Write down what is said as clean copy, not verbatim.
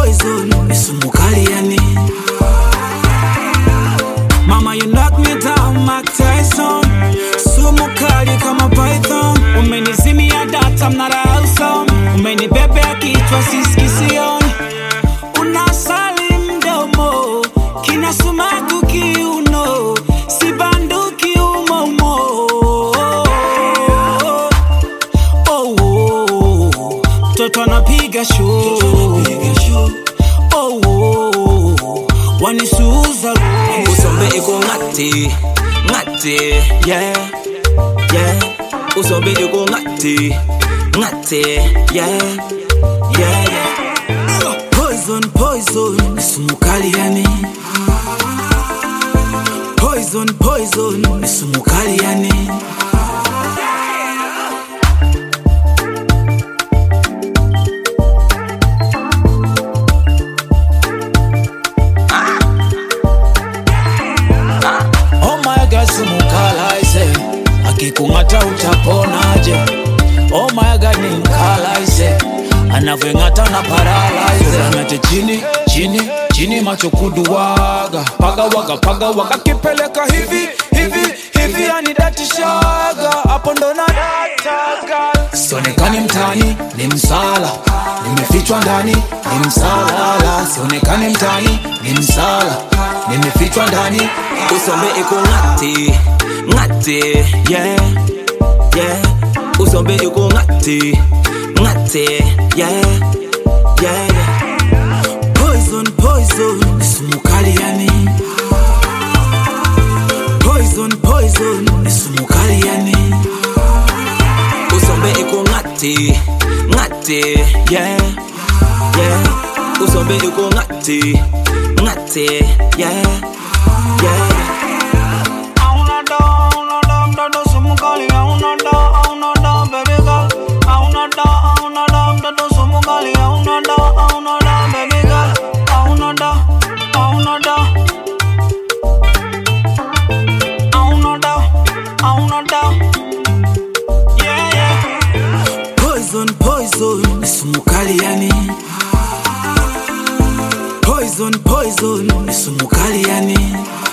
poison, ni sumu kali yani. Mama, you knock me down, Mike Tyson. Sumu kali kama python. Umenizimia data, I'm not awesome. Umenibebea kichwa siskisioni. Unasali mdomo, kina sumaku kiuno. Sibanduki umomo. Oh, mtoto anapiga show. Oh, wanisuuza. Usombe iko ngati, ngati, yeah, yeah. Usombe iko ngati, ngati, yeah, yeah, yeah. Poison, poison, ni sumu kali yani. Poison, poison, ni sumu kali yani. Sumu kali ise, akikungata utaponaje? Oh my God, ni mkali ise, anavyongata na paralyze. Anate chini, chini, chini macho kuduwaga. Paga waga, kipeleka hivi, hivi, hivi anidatishaga. Hapo ndo na dataga. Sionekani mtani, ni msala. Nimefichwa ndani, ni msala. Sionekani mtani, ni msala. Nimefichwa ndani. Usombe iko ngati, ngati, yeah, yeah. Usombe iko ngati, ngati, yeah, yeah, yeah. Poison, poison, ni sumu kali yani. Poison, poison, ni sumu kali yani. Usombe iko ngati, ngati, yeah, yeah. Usombe iko ngati, ngati, yeah, yeah. Poison, poison, ni sumu kali yani. Poison, poison, ni sumu kali yani.